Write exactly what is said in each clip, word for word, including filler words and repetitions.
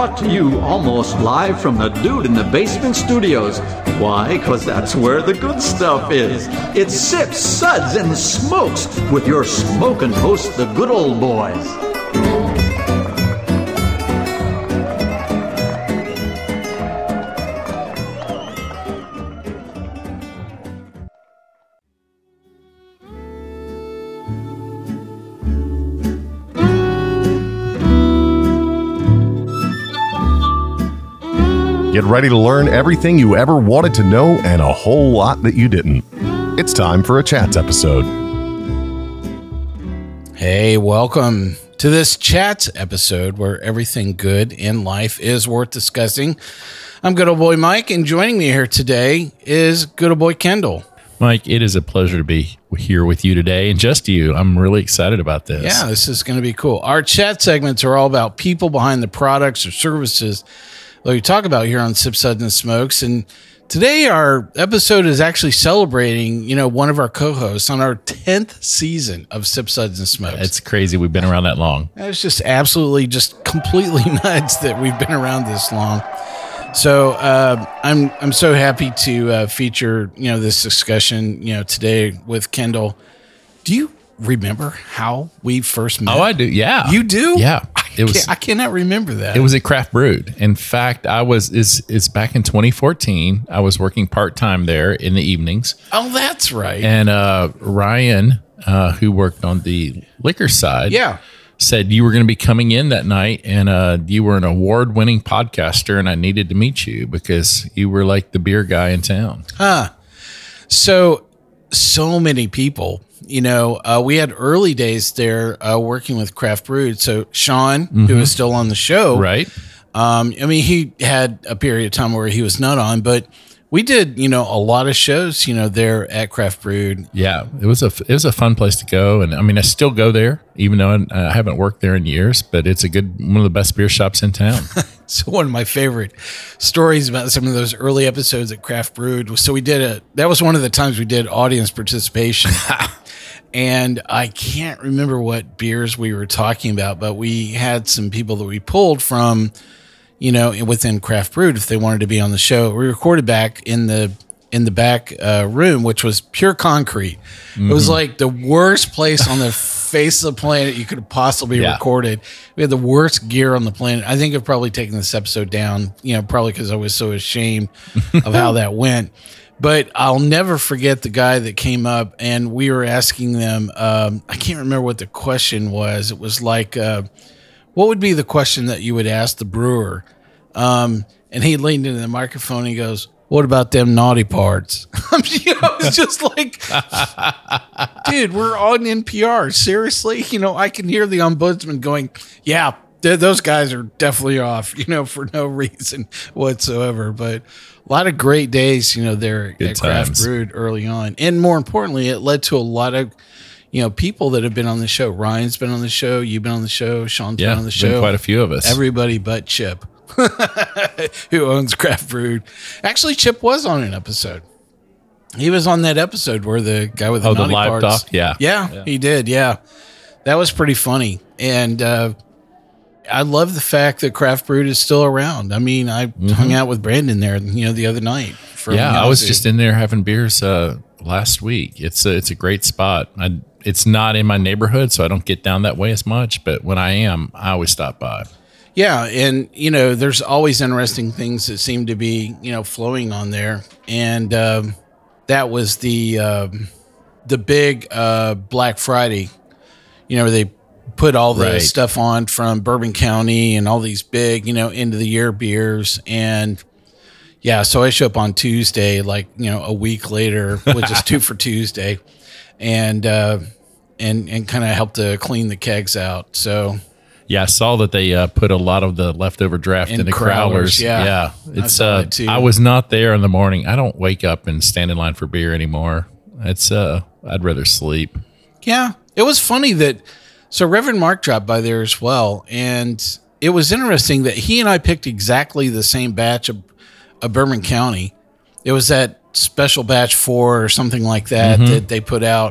brought to you almost live from the Dude in the Basement Studios. Why? Because that's where the good stuff is. It's Sips, Suds, and Smokes with your smoking host, the Good Old Boys. Get ready to learn everything you ever wanted to know and a whole lot that you didn't. It's time for a Chats episode. Hey, welcome to this Chats episode where everything good in life is worth discussing. I'm Good Old Boy Mike, and joining me here today is Good Old Boy Kendall. Mike, it is a pleasure to be here with you today, and just you. I'm really excited about this. Yeah, this is going to be cool. Our chat segments are all about people behind the products or services that we talk about here on Sips, Suds, and Smokes. And today our episode is actually celebrating, you know, one of our co-hosts on our tenth season of Sips, Suds, and Smokes. It's crazy we've been around that long. It's just absolutely just completely nuts that we've been around this long. So uh, I'm I'm so happy to uh, feature, you know, this discussion, you know, today with Kendall. Do you remember how we first met? Oh, I do. Yeah. You do? Yeah. It was, I cannot remember that. It was at Craft Brewed. In fact, I was is it's back in twenty fourteen. I was working part time there in the evenings. Oh, that's right. And uh, Ryan, uh, who worked on the liquor side, yeah, said you were going to be coming in that night, and uh, you were an award winning podcaster, and I needed to meet you because you were like the beer guy in town. Huh. So, so many people. You know, uh, we had early days there uh, working with Craft Brewed. So Sean, mm-hmm. who is still on the show, right? Um, I mean, he had a period of time where he was not on, but we did, you know, a lot of shows, you know, there at Craft Brewed. Yeah, it was a it was a fun place to go, and I mean, I still go there, even though I haven't worked there in years. But it's a good one of the best beer shops in town. So one of my favorite stories about some of those early episodes at Craft Brewed was, so we did a that was one of the times we did audience participation. And I can't remember what beers we were talking about, but we had some people that we pulled from, you know, within Craft Brewed if they wanted to be on the show. We recorded back in the in the back uh, room, which was pure concrete. Mm-hmm. It was like the worst place on the face of the planet you could have possibly yeah. recorded. We had the worst gear on the planet. I think I've probably taken this episode down, you know, probably because I was so ashamed of how that went. But I'll never forget the guy that came up, and we were asking them, um, I can't remember what the question was. It was like, uh, what would be the question that you would ask the brewer? Um, and he leaned into the microphone and he goes, what about them naughty parts? You know, it's just like, dude, we're on N P R. Seriously? You know, I can hear the ombudsman going, yeah, th- those guys are definitely off, you know, for no reason whatsoever. But a lot of great days, you know, there Good at Craft times. Brewed early on. And more importantly, it led to a lot of, you know, people that have been on the show. Ryan's been on the show. You've been on the show. Sean's Yeah, been on the been show. quite a few of us. Everybody but Chip, who owns Craft Brewed. Actually, Chip was on an episode. He was on that episode where the guy with the oh, the naughty live parts. doc? Yeah. yeah. Yeah, he did. Yeah. That was pretty funny. And, uh, I love the fact that Craft Brewed is still around. I mean, I mm-hmm. hung out with Brandon there, you know, the other night. From yeah, I was Yazoo. just in there having beers uh, last week. It's a, it's a great spot. I, it's not in my neighborhood, so I don't get down that way as much. But when I am, I always stop by. Yeah, and, you know, there's always interesting things that seem to be, you know, flowing on there. And um, that was the, um, the big uh, Black Friday, you know, where they put all the right. stuff on from Bourbon County and all these big, you know, end of the year beers. And yeah, so I show up on Tuesday, like, you know, a week later, which is two for Tuesday, and, uh, and, and kind of help to clean the kegs out. So yeah, I saw that they uh, put a lot of the leftover draft in into Crowlers. Crowlers. Yeah. Yeah. It's, I, uh, I was not there in the morning. I don't wake up and stand in line for beer anymore. It's, uh, I'd rather sleep. Yeah. It was funny that, so Reverend Mark dropped by there as well, and it was interesting that he and I picked exactly the same batch of, of Bourbon County. It was that special batch four or something like that mm-hmm. that they put out.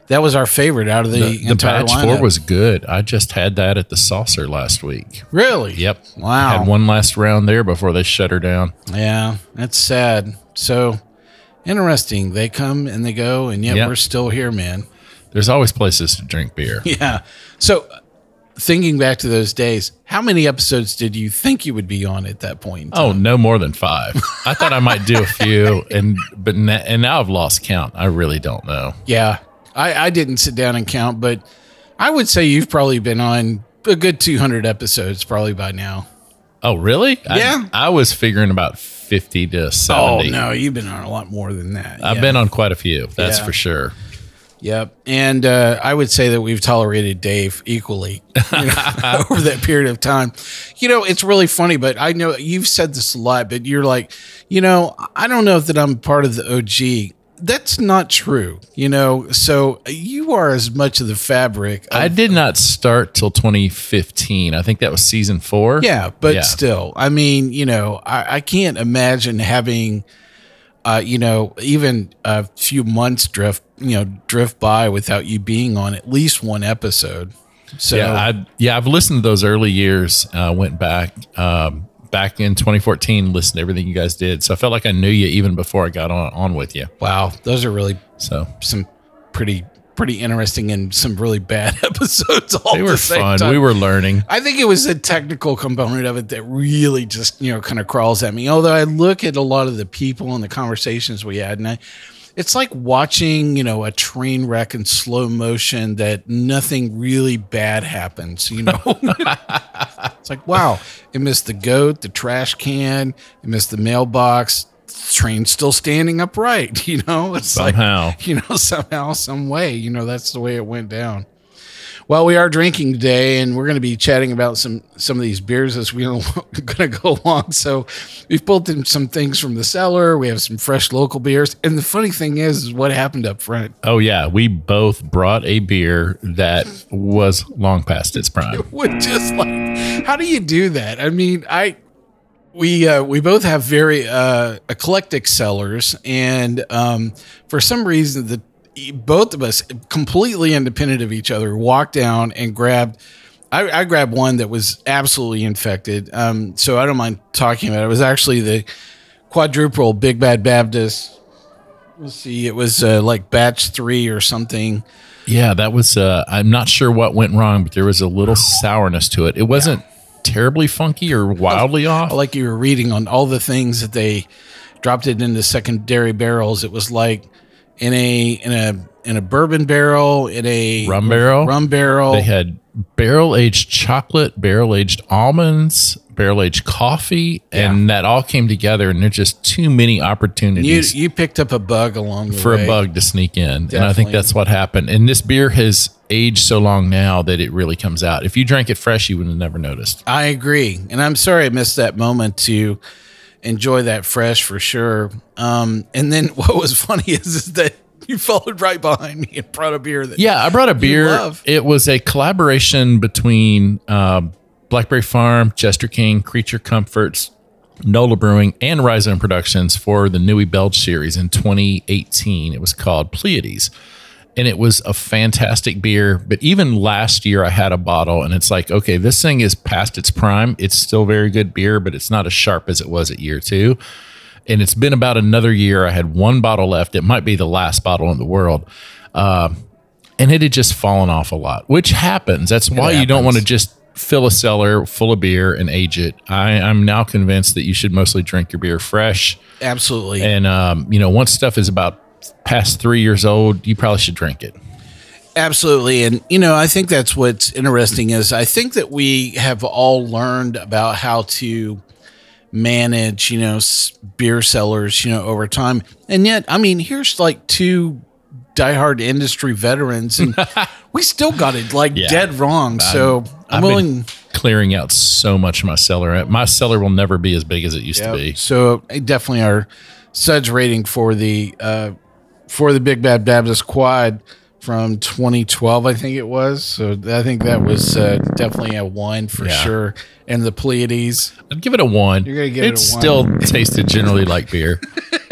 that was our favorite out of the, The, the entire batch lineup. four was good. I just had that at the Saucer last week. Really? Yep. Wow. Had one last round there before they shut her down. Yeah, that's sad. So interesting. They come and they go, and yet Yep. we're still here, man. There's always places to drink beer. Yeah. So thinking back to those days, how many episodes did you think you would be on at that point in time? Oh, no more than five. I thought I might do a few, and but na- and now I've lost count. I really don't know. Yeah. I, I didn't sit down and count, but I would say you've probably been on a good two hundred episodes probably by now. Oh, really? Yeah. I, I was figuring about fifty to seventy. Oh, no, you've been on a lot more than that. I've Yeah. been on quite a few. That's Yeah. for sure. Yep. And uh, I would say that we've tolerated Dave equally you know, over that period of time. You know, it's really funny, but I know you've said this a lot, but you're like, you know, I don't know that I'm part of the O G. That's not true, you know. So you are as much of the fabric. Of, I did not start till twenty fifteen. I think that was season four. yeah, but Yeah. still, I mean, you know, I, I can't imagine having, uh, you know, even a few months drift, you know, drift by without you being on at least one episode. So Yeah, I, yeah, I've listened to those early years. Uh, went back um, back in twenty fourteen, listened to everything you guys did. So I felt like I knew you even before I got on, on with you. wow, those are really So some pretty pretty interesting and some really bad episodes all they at were the same fun. time. We were learning. I think it was a technical component of it that really just, you know, kind of crawls at me. Although I look at a lot of the people and the conversations we had, and I, it's like watching, you know, a train wreck in slow motion that nothing really bad happens, you know? It's like, wow, it missed the goat, the trash can, it missed the mailbox, the train's still standing upright, you know? It's Somehow. like, you know, somehow, some way, you know, that's the way it went down. Well, we are drinking today, and we're going to be chatting about some some of these beers as we're going to go along. So we've pulled in some things from the cellar. We have some fresh local beers. And the funny thing is, is what happened up front. Oh, yeah. We both brought a beer that was long past its prime. Would just like, how do you do that? I mean, I we uh, we both have very uh, eclectic cellars, and um, for some reason, the both of us, completely independent of each other, walked down and grabbed. I, I grabbed one that was absolutely infected. Um, so I don't mind talking about it. It was actually the quadruple Big Bad Baptist. Let's see, it was uh, like batch three or something. Yeah, that was, uh, I'm not sure what went wrong, but there was a little sourness to it. It wasn't terribly funky or wildly off. Like you were reading on all the things that they dropped it into secondary barrels. It was like in a in a in a bourbon barrel, in a Rum barrel? rum barrel. They had barrel aged chocolate, barrel aged almonds, barrel aged coffee, and that all came together. And there's just too many you opportunities you picked up a bug along the for way. a bug to sneak in. And I Definitely. think that's what happened. And this beer has aged so long now that it really comes out. If you drank it fresh, you would have never noticed. I agree, and I'm sorry I missed that moment to enjoy that fresh for sure. Um, and then what was funny is, is that you followed right behind me and brought a beer that Yeah, I brought a beer. love. It was a collaboration between uh, Blackberry Farm, Jester King, Creature Comforts, Nola Brewing, and Rhizome Productions for the Newey Belge series in twenty eighteen. It was called Pleiades. And it was a fantastic beer. But even last year, I had a bottle, and it's like, okay, this thing is past its prime. It's still very good beer, but it's not as sharp as it was at year two. And it's been about another year. I had one bottle left. It might be the last bottle in the world. Uh, and it had just fallen off a lot, which happens. That's why you don't want to just fill a cellar full of beer and age it. I, I'm now convinced that you should mostly drink your beer fresh. absolutely. And, um, you know, once stuff is about past three years old, you probably should drink it. Absolutely. And, you know, I think that's what's interesting is I think that we have all learned about how to manage, you know, s- beer cellars, you know, over time. And yet, I mean, here's like two diehard industry veterans and we still got it like Yeah. dead wrong. So I'm, I've willing. been clearing out so much of my cellar. My cellar will never be as big as it used to be. So uh, definitely our Suds rating for the, uh, for the Big Bad Baptist Quad from twenty twelve, I think it was. So I think that was uh, definitely a one for Yeah. sure. And the Pleiades. I'd give it a one. You're gonna give it It a one. still tasted generally like beer.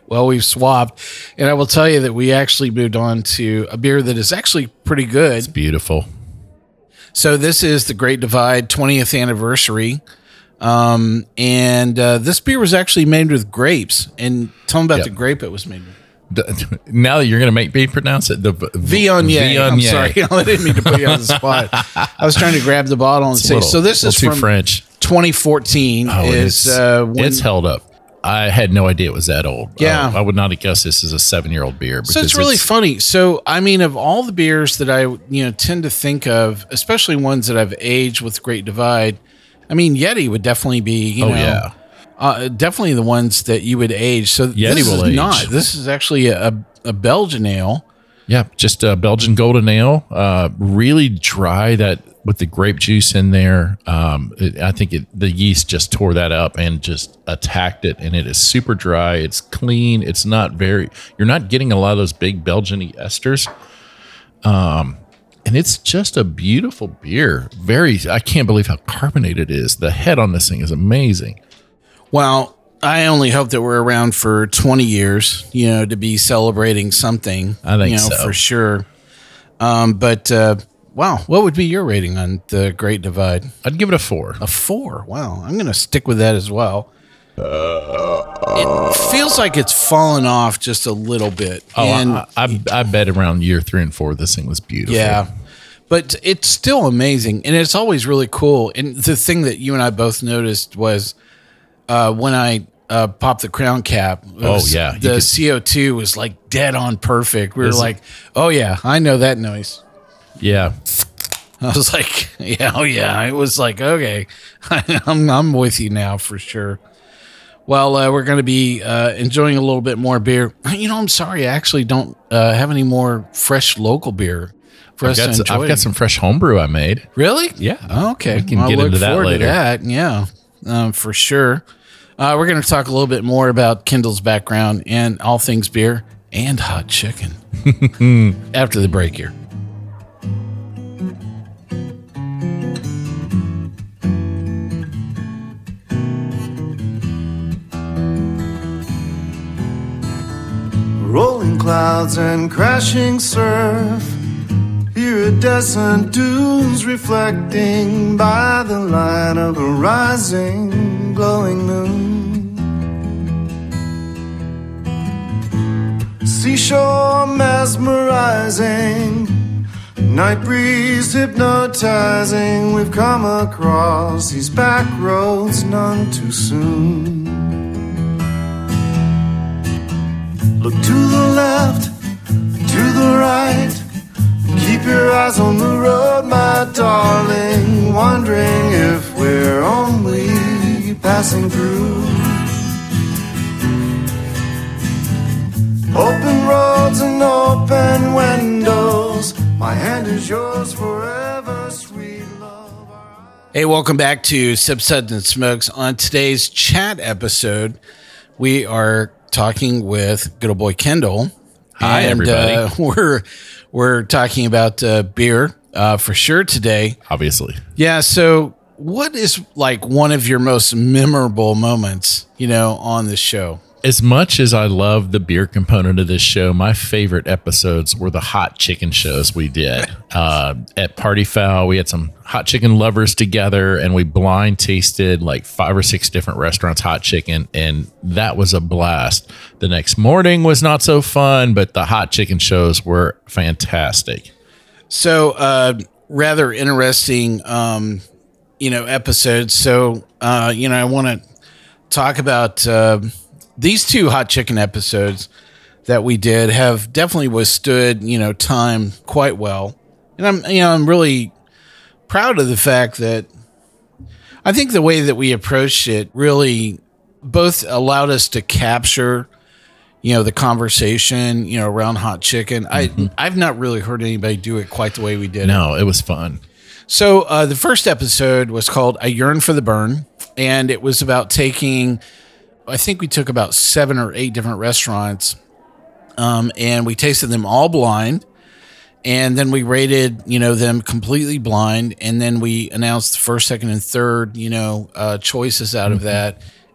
Well, we've swapped, and I will tell you that we actually moved on to a beer that is actually pretty good. It's beautiful. So this is the Great Divide twentieth anniversary, um, and uh, this beer was actually made with grapes. And tell them about Yep. the grape it was made with. The- now that you're going to make me pronounce it, the Viognier. I'm sorry, I didn't mean to put you on the spot. I was trying to grab the bottle and It's a say, little- so this is little too from French. twenty fourteen. Oh, is it's, uh, when, it's held up. I had no idea it was that old. Yeah. I, I would not have guessed this is a seven-year-old beer. So it's because really funny. So, I mean, of all the beers that I, you know, tend to think of, especially ones that I've aged with Great Divide, I mean, Yeti would definitely be, you Oh, know, yeah. uh, definitely the ones that you would age. So Yeti this will is age. not. This is actually a, a Belgian ale. Yeah, just a Belgian golden ale, uh, really dry. That with the grape juice in there, um, it, I think it, the yeast just tore that up and just attacked it. And it is super dry. It's clean. It's not very. You're not getting a lot of those big Belgian-y esters. Um, and it's just a beautiful beer. Very. I can't believe how carbonated it is. The head on this thing is amazing. Well, I only hope that we're around for twenty years, you know, to be celebrating something. I think you know, so. for sure. Um, but uh, wow, what would be your rating on the Great Divide? I'd give it a four. A four. Wow, I'm going to stick with that as well. It feels like it's fallen off just a little bit. Oh, and I, I, I bet around year three and four, this thing was beautiful. yeah, but it's still amazing, and it's always really cool. And the thing that you and I both noticed was uh, when I uh, popped the crown cap. it Oh, was- yeah, you the could- C O two was like dead on perfect. We were Is it? like, oh yeah, I know that noise. Yeah. I was like, yeah, oh yeah. It was like, okay, I'm I'm with you now for sure. Well, uh, we're going to be uh, enjoying a little bit more beer. You know, I'm sorry, I actually don't uh, have any more fresh local beer for I've us got, to some, enjoy. I've got some fresh homebrew I made. Really? Yeah. Okay. We can I'll get look into that forward later. To that. Yeah, um, for sure. Uh, we're going to talk a little bit more about Kendall's background and all things beer and hot chicken after the break here. Rolling clouds and crashing surf. Iridescent dunes reflecting by the light of a rising, glowing moon. Seashore mesmerizing, night breeze hypnotizing. We've come across these back roads none too soon. Look to the left, to the right. Keep your eyes on the road, my darling. Wondering if we're only passing through. Open roads and open windows. My hand is yours forever, sweet love. Hey, welcome back to Sip Suds and Smokes. On today's chat episode, we are talking with good old boy Kendall. Hi, and, everybody. Uh, we're we're talking about uh, beer uh, for sure today. Obviously. Yeah. So, what is like one of your most memorable moments, you know, on the show? As much as I love the beer component of this show, my favorite episodes were the hot chicken shows we did. uh, at Party Foul, we had some hot chicken lovers together and we blind tasted like five or six different restaurants' hot chicken. And that was a blast. The next morning was not so fun, but the hot chicken shows were fantastic. So, uh, rather interesting, um, you know, episodes. So, uh, you know, I want to talk about uh, these two hot chicken episodes that we did have definitely withstood, you know, time quite well. And I'm, you know, I'm really proud of the fact that I think the way that we approached it really both allowed us to capture, you know, the conversation, you know, around hot chicken. Mm-hmm. I, I've not really heard anybody do it quite the way we did it. No, it was fun. So uh, the first episode was called I Yearn for the Burn, and it was about taking, I think we took about seven or eight different restaurants, um, and we tasted them all blind, and then we rated, you know, them completely blind, and then we announced the first, second, and third, you know, uh, choices out of that,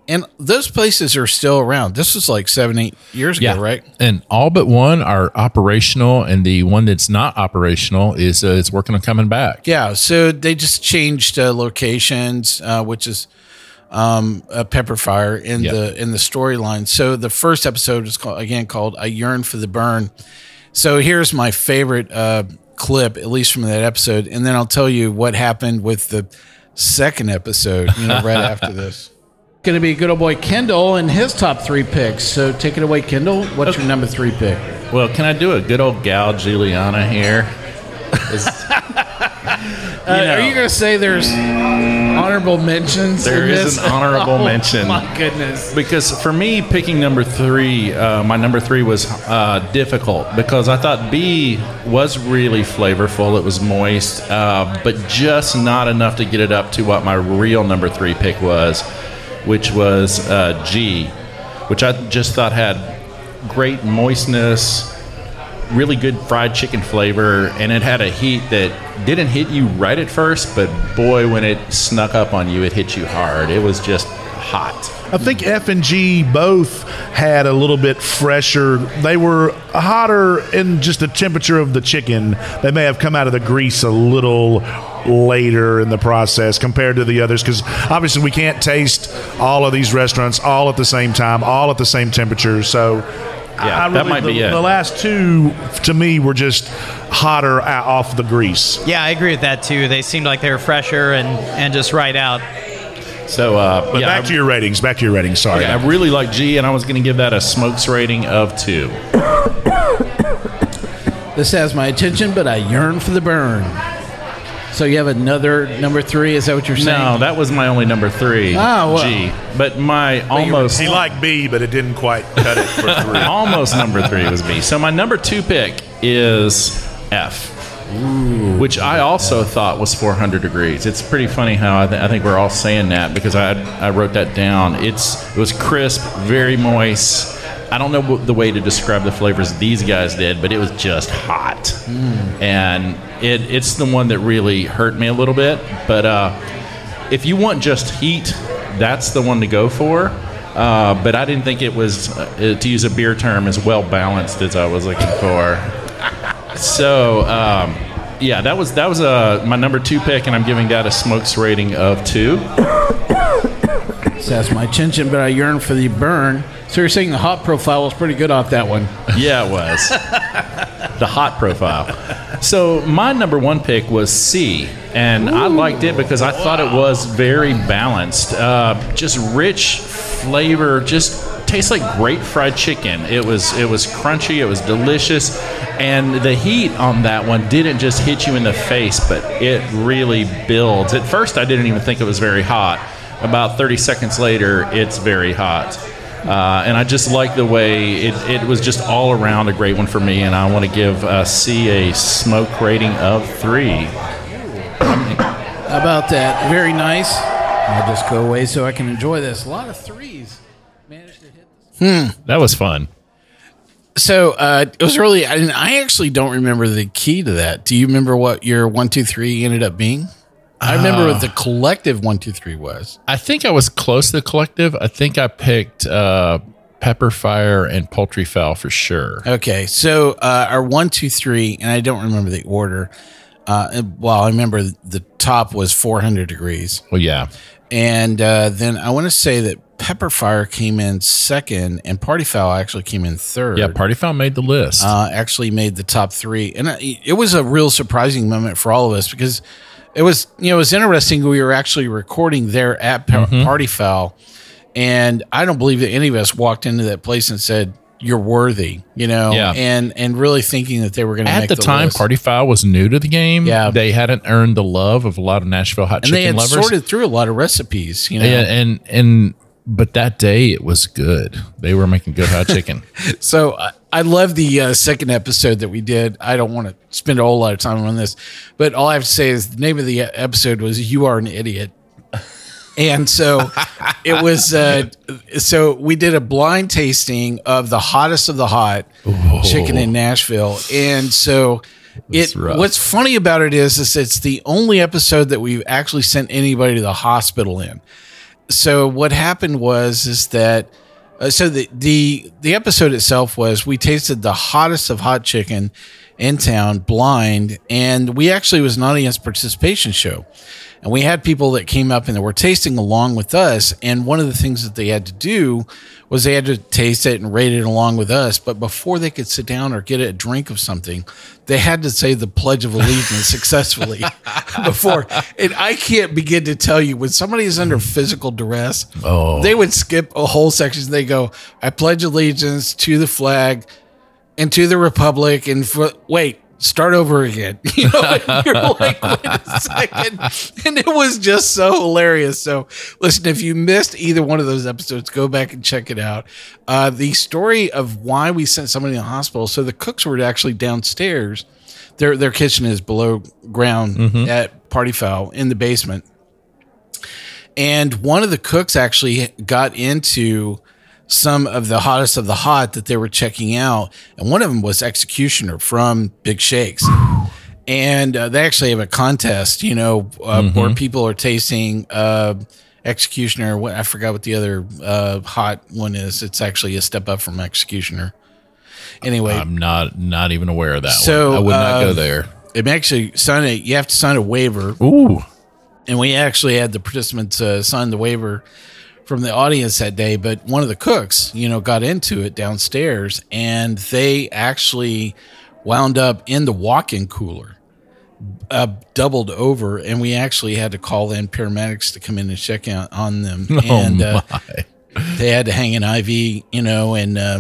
And those places are still around. This was like seven, eight years ago, right? And all but one are operational, and the one that's not operational is uh, is working on coming back. Yeah. So they just changed uh, locations, uh, which is um, a Pepper Fire in Yep. the in the storyline. So the first episode is called, again called "I Yearn for the Burn." So here's my favorite uh, clip, at least from that episode, and then I'll tell you what happened with the second episode. You know, right after this. Going to be good old boy Kendall and his top three picks. So take it away, Kendall. What's your number three pick? Well, can I do a good old gal Juliana here? Is- Uh, are you going to say there's honorable mentions? There in is this? an honorable Oh, mention. My goodness. Because for me, picking number three, uh, my number three was uh, difficult because I thought B was really flavorful. It was moist, uh, but just not enough to get it up to what my real number three pick was, which was uh, G, which I just thought had great moistness, really good fried chicken flavor, and it had a heat that didn't hit you right at first, but boy, when it snuck up on you, it hit you hard. It was just hot. I think F and G both had a little bit fresher. They were hotter in just the temperature of the chicken. They may have come out of the grease a little later in the process compared to the others, because obviously we can't taste all of these restaurants all at the same time, all at the same temperature. So Yeah, that might the, be it. The last two, to me, were just hotter out, off the grease. Yeah, I agree with that too. They seemed like they were fresher and, and just right out. So, uh, But yeah, back I, to your ratings. Back to your ratings. Sorry. I really like G, and I was going to give that a smokes rating of two. This has my attention, but I yearn for the burn. So you have another number three? Is that what you're saying? No, that was my only number three. Oh, well. G. But my almost He liked B, but it didn't quite cut it for three. almost number three was B. So my number two pick is F, which I also thought was four hundred degrees. It's pretty funny how I, th- I think we're all saying that because I I wrote that down. It's it was crisp, very moist. I don't know what the way to describe the flavors these guys did, but it was just hot, and it it's the one that really hurt me a little bit. But uh, if you want just heat, that's the one to go for. Uh, but I didn't think it was, uh, to use a beer term, as well balanced as I was looking for. So um, yeah, that was that was uh, my number two pick, and I'm giving that a smokes rating of two. This has my attention, but I yearn for the burn. So you're saying the hot profile was pretty good off that one. Yeah, it was. The hot profile. So my number one pick was C, and I liked it because I thought it was very balanced. Uh, just rich flavor, just tastes like great fried chicken. It was it was crunchy, it was delicious, and the heat on that one didn't just hit you in the face, but it really builds. At first, I didn't even think it was very hot. About thirty seconds later, it's very hot. Uh, and I just like the way it, it was just all around a great one for me, and I want to give uh, C a smoke rating of three. How about that? Very nice. I'll just go away so I can enjoy this. A lot of threes. Managed to hit this. That was fun. So uh, it was really, I, I actually don't remember the key to that. Do you remember what your one, two, three ended up being? I remember what the collective one, two, three was. I think I was close to the collective. I think I picked uh, Pepper Fire and Poultry Fowl for sure. Okay, so uh, our one, two, three, and I don't remember the order. Uh, well, I remember the top was four hundred degrees. Well, yeah. And uh, then I want to say that Pepper Fire came in second, and Party Fowl actually came in third. Yeah, Party Fowl made the list. Uh, actually made the top three. And it was a real surprising moment for all of us because it was, you know, it was interesting. We were actually recording there at pa- Mm-hmm. Party Fowl, and I don't believe that any of us walked into that place and said, "You're worthy," you know, Yeah. and and really thinking that they were going to At make the, the time, list. Party Fowl was new to the game. Yeah. They hadn't earned the love of a lot of Nashville hot and chicken they had lovers. sorted through a lot of recipes, you know. Yeah, and and but that day it was good. They were making good hot chicken. So I, I love the uh, second episode that we did. I don't want to spend a whole lot of time on this, but all I have to say is the name of the episode was "You Are an Idiot." And so it was, uh, so we did a blind tasting of the hottest of the hot chicken in Nashville. And so it, rough. what's funny about it is, is it's the only episode that we've actually sent anybody to the hospital in. so what happened was is that uh, so the the the episode itself was we tasted the hottest of hot chicken in town blind, and we actually was an audience participation show, and we had people that came up and they were tasting along with us, and one of the things that they had to do was they had to taste it and rate it along with us, but before they could sit down or get a drink of something, they had to say the Pledge of Allegiance successfully before. And I can't begin to tell you, when somebody is under physical duress, Oh. they would skip a whole section. They go, I pledge allegiance to the flag and to the republic, and for, wait, start over again. You know, and you're like, wait a second. And it was just so hilarious. So listen, if you missed either one of those episodes, go back and check it out. Uh, the story of why we sent somebody to the hospital. So the cooks were actually downstairs. Their their kitchen is below ground Mm-hmm. at Party Foul in the basement. And one of the cooks actually got into some of the hottest of the hot that they were checking out. And one of them was Executioner from Big Shakes. And uh, they actually have a contest, you know, uh, Mm-hmm. where people are tasting uh, Executioner. What, I forgot what the other uh, hot one is. It's actually a step up from Executioner. Anyway, I'm not not even aware of that So, one. I would not uh, go there. it actually sign a, you have to sign a waiver. Ooh. And we actually had the participants uh, sign the waiver from the audience that day, but one of the cooks, you know, got into it downstairs, and they actually wound up in the walk-in cooler, uh, doubled over, and we actually had to call in paramedics to come in and check out on them. And oh uh, my. they had to hang an I V, you know, and uh,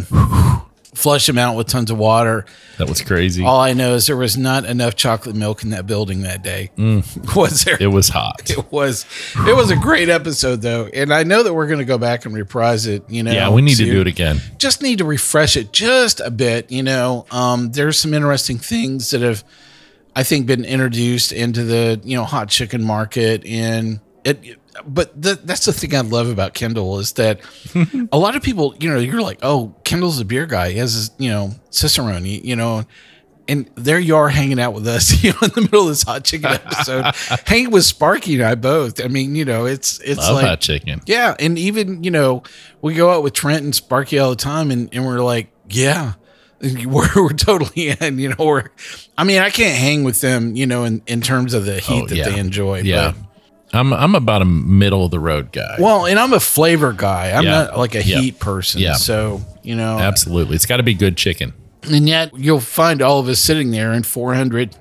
flush them out with tons of water. That was crazy. All I know is there was not enough chocolate milk in that building that day. Was there? It was hot. It was it was a great episode though, and I know that we're going to go back and reprise it. You know, Yeah, we need to do it again. Just need to refresh it just a bit. You know, um, there's some interesting things that have, I think, been introduced into the you know hot chicken market, and it. But the, that's the thing I love about Kendall is that a lot of people, you know, you're like, oh, Kendall's a beer guy. He has his, you know, Cicerone, you, you know. And there you are hanging out with us, you know, in the middle of this hot chicken episode, hanging with Sparky and I both. I mean, you know, it's it's Love like hot chicken. yeah, and even you know, we go out with Trent and Sparky all the time, and, and we're like, yeah, we're we're totally in. You know, we're. I mean, I can't hang with them, you know, in, in terms of the heat Oh, that yeah. they enjoy. Yeah. But, I'm I'm about a middle of the road guy. well, and I'm a flavor guy. I'm Yeah. not like a Yeah. heat person. Yeah. So you know, Absolutely. It's got to be good chicken. and yet you'll find all of us sitting there in four hundred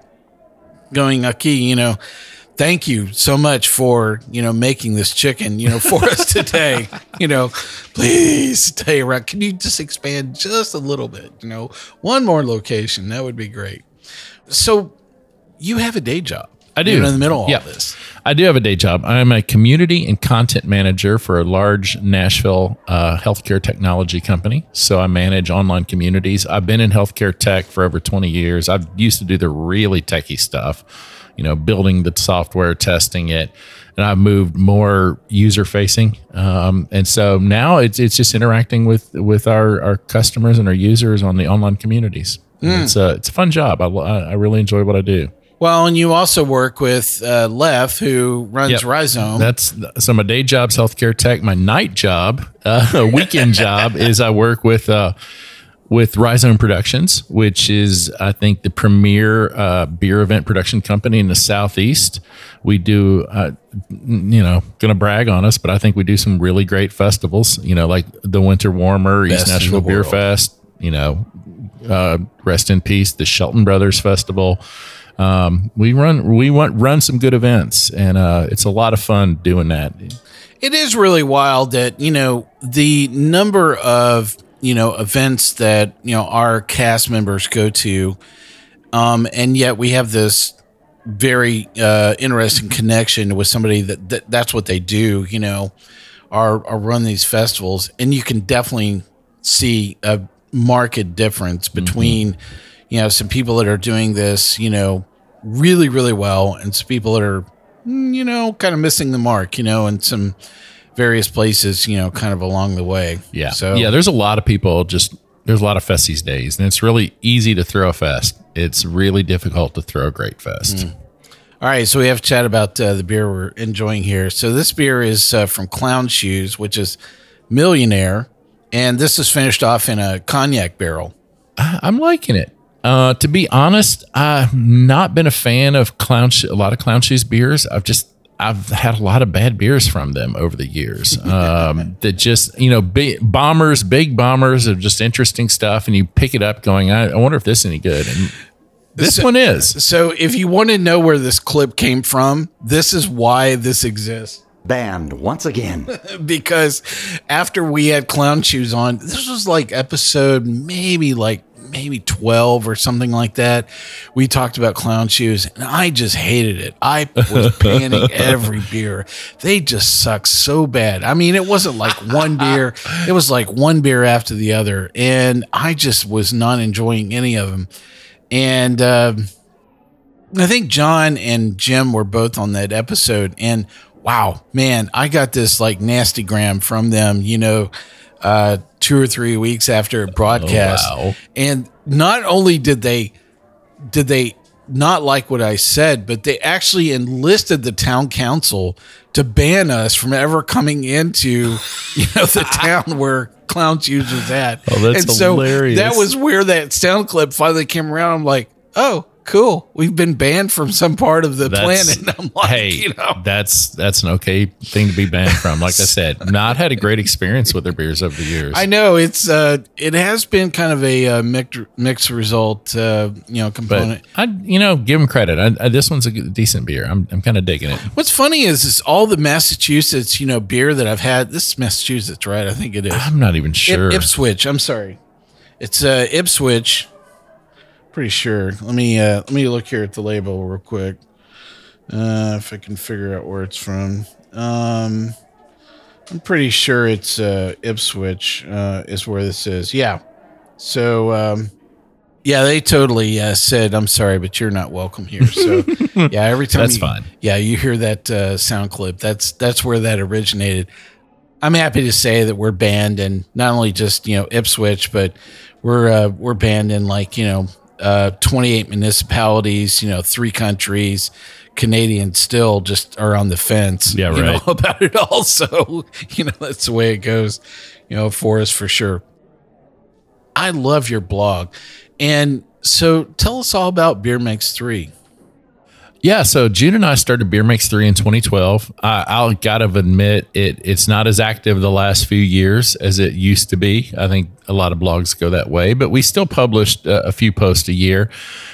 going, Aki, you know, thank you so much for, you know, making this chicken, you know, for us today. You know, please stay around. Can you just expand just a little bit? You know, one more location. That would be great. So you have a day job. I do. You're in the middle of Yeah. all this. I do have a day job. I'm a community and content manager for a large Nashville uh, healthcare technology company. So I manage online communities. I've been in healthcare tech for over twenty years. I used to do the really techie stuff, you know, building the software, testing it, and I've moved more user facing. Um, and so now it's it's just interacting with with our, our customers and our users on the online communities. Mm. It's a it's a fun job. I, I really enjoy what I do. Well, and you also work with uh, Lev, who runs Yep. Rhizome. That's so my day job's healthcare tech. My night job, uh, a weekend job, is I work with uh, with Rhizome Productions, which is I think the premier uh, beer event production company in the Southeast. We do, uh, you know, gonna brag on us, but I think we do some really great festivals. You know, like the Winter Warmer, Best East in Nashville the Beer world. Fest. You know, uh, rest in peace, the Shelton Brothers Festival. Um, we run we want run some good events, and uh, it's a lot of fun doing that. It is really wild that, you know, the number of, you know, events that, you know, our cast members go to. Um, and yet we have this very uh, interesting connection with somebody that, that that's what they do, you know, are, are run these festivals. And you can definitely see a marked difference between, you know, some people that are doing this, you know, really, really well, and some people that are, mm, you know, kind of missing the mark, you know, in some various places, you know, kind of along the way. Yeah, So, yeah. There's a lot of people. Just there's a lot of fest these days, and it's really easy to throw a fest. It's really difficult to throw a great fest. All right, so we have to chat about uh, the beer we're enjoying here. So this beer is uh, from Clown Shoes, which is Millionaire, and this is finished off in a cognac barrel. I, I'm liking it. Uh, to be honest, I've not been a fan of Clown Sh- a lot of Clown Shoes beers. I've just I've had a lot of bad beers from them over the years. Um, that just, you know, big bombers, big bombers of just interesting stuff. And you pick it up going, I, I wonder if this is any good. And this so, one is. So if you want to know where this clip came from, this is why this exists. Banned once again. Because after we had Clown Shoes on, this was like episode maybe like maybe twelve or something like that. We talked about Clown Shoes, and I just hated it. I was banning every beer. They just suck so bad. I mean, it wasn't like one beer. It was like one beer after the other, and I just was not enjoying any of them. And uh, I think John and Jim were both on that episode, and wow, man, I got this like nasty gram from them, you know, uh, two or three weeks after broadcast. Oh, wow. And not only did they, did they not like what I said, but they actually enlisted the town council to ban us from ever coming into, you know, the town where Clown Shoes was at. Oh, that's and so hilarious. that was where that sound clip finally came around. I'm like, oh, cool. We've been banned from some part of the That's- planet. I'm like, hey, you know. that's that's an okay thing to be banned from. Like I said, not had a great experience with their beers over the years. I know it's uh, it has been kind of a uh, mixed mixed result, uh, you know, but component. I, you know, give them credit. I, I, this one's a good- decent beer. I'm I'm kind of digging it. What's funny is, is all the Massachusetts, you know, beer that I've had. This is Massachusetts, right? I think it is. I'm not even sure. Ip- Ipswich. I'm sorry. It's uh, Ipswich. Pretty sure. Let me uh, let me look here at the label real quick. Uh, if I can figure out where it's from. Um, I'm pretty sure it's uh, Ipswich uh, is where this is. Yeah. So um, yeah, they totally uh, said, "I'm sorry, but you're not welcome here." So yeah, every time That's you, fine. Yeah, you hear that uh, sound clip. That's that's where that originated. I'm happy to say that we're banned, and not only just, you know, Ipswich, but we're uh, we're banned in like, you know, uh, twenty-eight municipalities, you know, three countries. Canadians still just are on the fence, Yeah, you right. know, about it all. So, you know, that's the way it goes, you know, for us for sure. I love your blog. And so tell us all about Beer Makes Three. Yeah, so June and I started Beer Makes Three in twenty twelve. I, I'll gotta admit it. It's not as active the last few years as it used to be. I think a lot of blogs go that way, but we still published a, a few posts a year.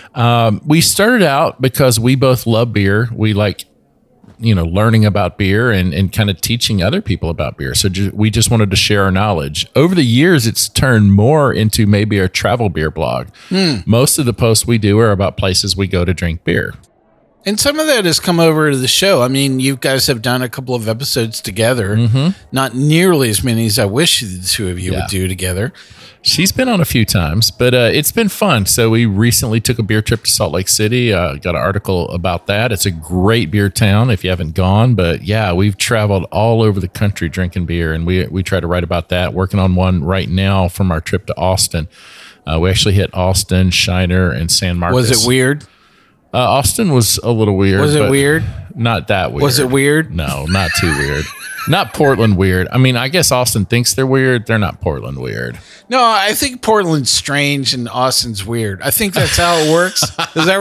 Um, we started out because we both love beer. We like, you know, learning about beer and, and kind of teaching other people about beer. So ju- we just wanted to share our knowledge. Over the years, it's turned more into maybe a travel beer blog. Most of the posts we do are about places we go to drink beer. And some of that has come over to the show. I mean, you guys have done a couple of episodes together, not nearly as many as I wish the two of you Yeah. would do together. She's been on a few times, but uh, it's been fun. So we recently took a beer trip to Salt Lake City. Uh, got an article about that. It's a great beer town if you haven't gone. But yeah, we've traveled all over the country drinking beer, and we we try to write about that. Working on one right now from our trip to Austin. Uh, we actually hit Austin, Shiner, and San Marcos. Was it weird? Uh, Austin was a little weird. Was it but weird? Not that weird. Was it weird? No, not too weird. Not Portland weird. I mean, I guess Austin thinks they're weird. They're not Portland weird. No, I think Portland's strange and Austin's weird. I think that's how it works. Is that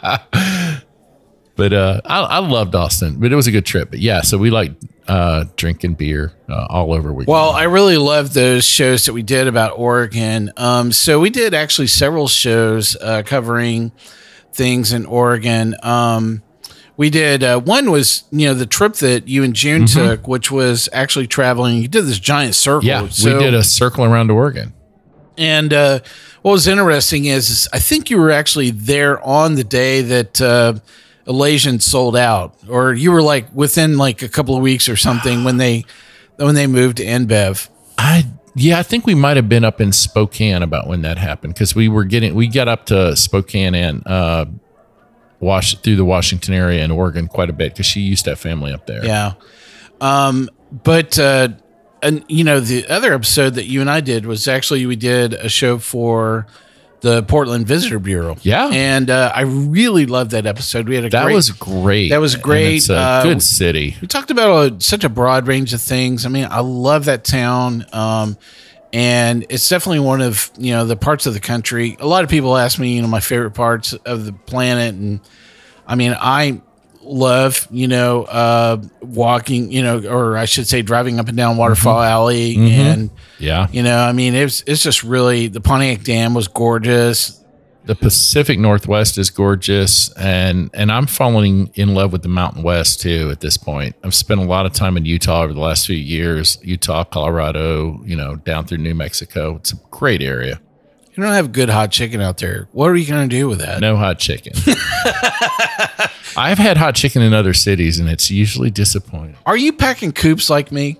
right? But uh, I, I loved Austin, but it was a good trip. But yeah, so we like uh, drinking beer uh, all over. We Well, I really love those shows that we did about Oregon. Um, so we did actually several shows uh, covering things in Oregon. Um, we did, uh, one was, you know, the trip that you and June Mm-hmm. took, which was actually traveling. You did this giant circle. yeah, So- we did a circle around Oregon. And uh, what was interesting is, is I think you were actually there on the day that uh, Elasian sold out, or you were like within like a couple of weeks or something when they when they moved to InBev. I yeah, I think we might have been up in Spokane about when that happened because we were getting we got up to Spokane and uh, Wash through the Washington area in Oregon quite a bit because she used to have family up there. Yeah. Um, but, uh, and you know, the other episode that you and I did was actually, we did a show for the Portland Visitor Bureau. Yeah. And uh, I really loved that episode. We had a That great, was great. That was And great. it's a Uh, good city. We talked about a, such a broad range of things. I mean, I love that town. Um, and it's definitely one of, you know, the parts of the country. A lot of people ask me, you know, my favorite parts of the planet. And I mean, I love, you know, uh, walking, you know, or I should say driving up and down Waterfall Mm-hmm. Alley. And, Yeah. you know, I mean, it's, it's just really, the Pontiac Dam was gorgeous. The Pacific Northwest is gorgeous, and and I'm falling in love with the Mountain West too at this point. I've spent a lot of time in Utah over the last few years, Utah, Colorado, you know, down through New Mexico. It's a great area. You don't have good hot chicken out there. What are you going to do with that? No hot chicken. I've had hot chicken in other cities, and it's usually disappointing. Are you packing coops like me?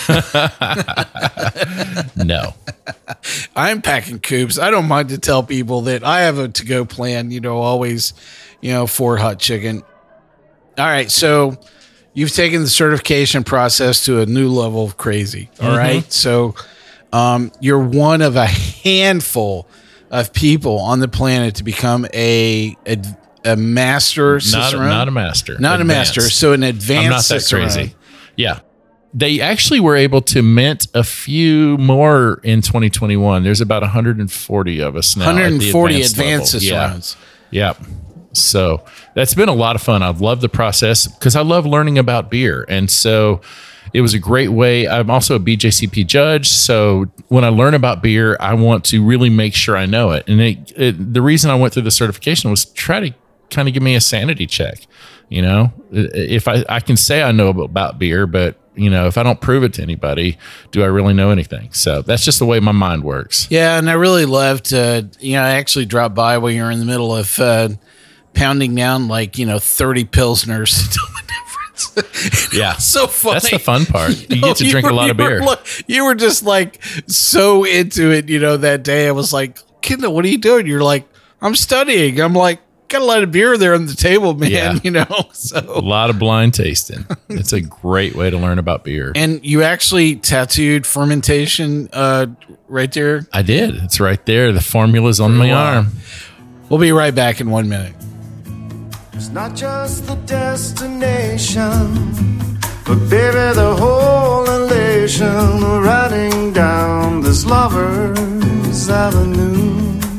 No. I'm packing coops. I don't mind to tell people that I have a to-go plan, you know, always, you know, for hot chicken. All right. So you've taken the certification process to a new level of crazy. All Mm-hmm. right. So um, you're one of a handful of people on the planet to become a, a, a master Not, Cicerone. not a master. Not Advanced. a master. So an advanced I'm not that Cicerone. crazy. Yeah. They actually were able to mint a few more in twenty twenty-one. There's about one hundred forty of us now. at the one hundred forty advanced advanced level. Cicerones. Yeah. Yeah. So that's been a lot of fun. I've loved the process because I love learning about beer. And so it was a great way. I'm also a B J C P judge. So when I learn about beer, I want to really make sure I know it. And it, it, the reason I went through the certification was to try to kind of give me a sanity check. You know, if I, I can say I know about beer, but you know, if I don't prove it to anybody, do I really know anything? So that's just the way my mind works. Yeah, and I really loved, uh, you know, I actually dropped by while you're in the middle of uh, pounding down like, you know, thirty Pilsners to tell the difference. Yeah. So funny. That's the fun part. You No, get to drink were- a lot you of beer. Were, look, you were just like so into it, you know, that day. I was like, Kendall, what are you doing? You're like, I'm studying. I'm like, got a lot of beer there on the table, man, Yeah. you know? A So, lot of blind tasting. It's a great way to learn about beer. and you actually tattooed fermentation uh, right there. I did. It's right there. The formula's on my Wow. arm. We'll be right back in one minute. It's not just the destination, but baby, the whole elation of riding down this lover's avenue.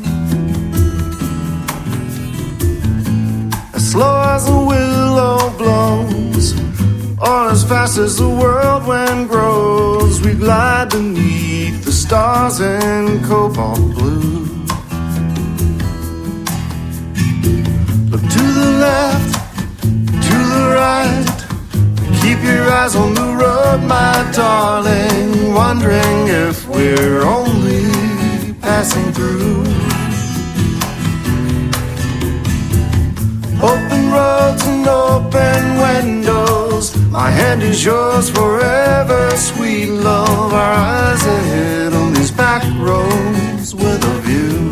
As slow as a willow blows, or as fast as the world wind grows, we glide beneath the stars in cobalt blue. Look to the left, to the right, keep your eyes on the road, my darling, wondering if we're only passing through. Open roads and open windows, my hand is yours forever, sweet love. Our eyes ahead on these back roads with a view.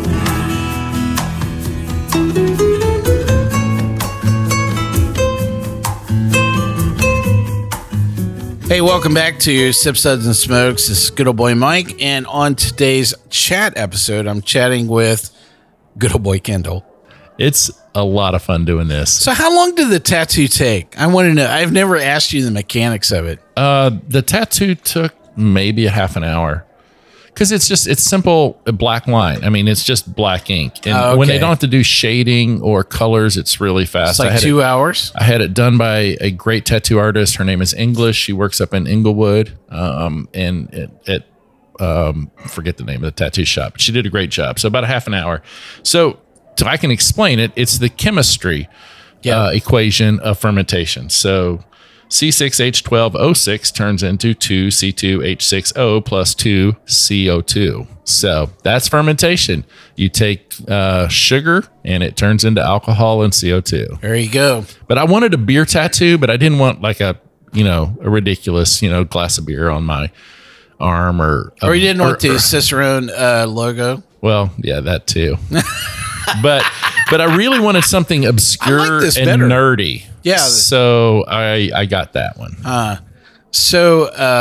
Hey, welcome back to Sip Suds and Smokes. This is good old boy Mike, and on today's chat episode, I'm chatting with good old boy Kendall. It's a lot of fun doing this. So, how long did the tattoo take? I want to know. I've never asked you the mechanics of it. Uh, the tattoo took maybe a half an hour because it's just it's simple a black line. I mean, it's just black ink, and Oh, when they okay. don't have to do shading or colors, it's really fast. It's I like had two it, hours. I had it done by a great tattoo artist. Her name is English. She works up in Inglewood, um, and it, it um, forget the name of the tattoo shop. But she did a great job. So about a half an hour. So, so I can explain it. It's the chemistry Yeah. uh, equation of fermentation. So C six H twelve O six turns into two C two H six O plus two C O two. So that's fermentation. You take uh, sugar and it turns into alcohol and C O two. There you go. But I wanted a beer tattoo, but I didn't want like a, you know, a ridiculous, you know, glass of beer on my arm or. Or you didn't or- want the or- Cicerone uh, logo. Well, yeah, that too. but but I really wanted something obscure this and better. nerdy. Yeah. So I I got that one. So, um,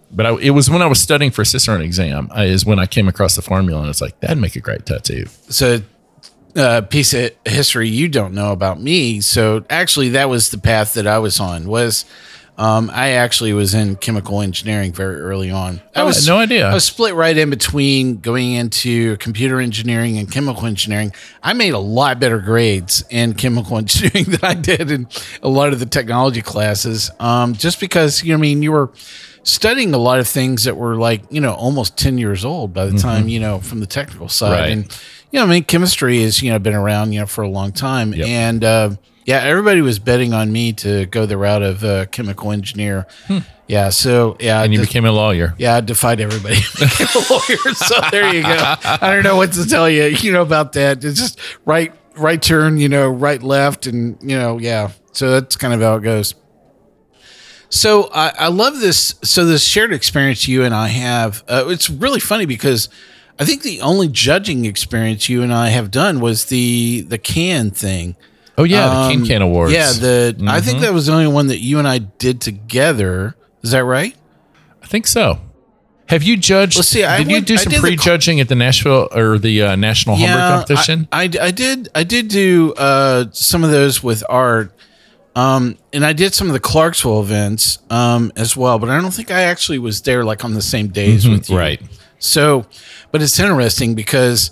but I, it was when I was studying for a Cicerone exam uh, is when I came across the formula, and it's like, that'd make a great tattoo. So a piece of history you don't know about me. So actually that was the path that I was on was, um, I actually was in chemical engineering very early on. I Oh, I was had no idea. I was split right in between going into computer engineering and chemical engineering. I made a lot better grades in chemical engineering than I did in a lot of the technology classes. Um, just because, you know, I mean, you were studying a lot of things that were like, you know, almost ten years old by the time, you know, from the technical side. Right. And, you know, I mean, chemistry has, you know, been around, you know, for a long time. Yep. And, uh, yeah, everybody was betting on me to go the route of uh, chemical engineer. Yeah. So, yeah. And you I became a lawyer. yeah, I defied everybody. Became a lawyer. So there you go. I don't know what to tell you, you know, about that. It's just right, right turn, you know, right, left. And, you know, yeah. So that's kind of how it goes. So I, I love this. So this shared experience you and I have, uh, it's really funny because I think the only judging experience you and I have done was the, the can thing. Oh yeah, the Um, King Can Awards. Yeah. The, I think that was the only one that you and I did together. Is that right? I think so. Have you judged? Well, see, I did you went- do I some did the- pre-judging at the Nashville or the uh, National Homebrew Competition? I, I, I did. I did do uh, some of those with art, um, and I did some of the Clarksville events um, as well. But I don't think I actually was there like on the same days with you. Right. So, but it's interesting because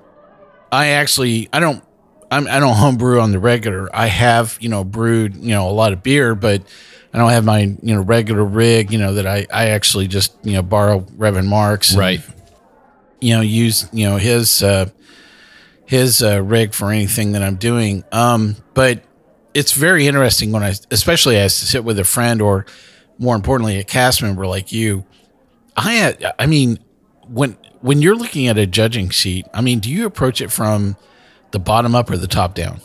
I actually I don't I'm, I don't homebrew on the regular. I have you know brewed you know a lot of beer, but I don't have my you know regular rig. You know that I I actually just you know borrow Reverend Mark's. and, Right. You know use you know his uh, his uh, rig for anything that I'm doing. Um, but it's very interesting when I especially as to sit with a friend or more importantly a cast member like you. I I mean when when you're looking at a judging sheet, I mean, do you approach it from the bottom up or the top down?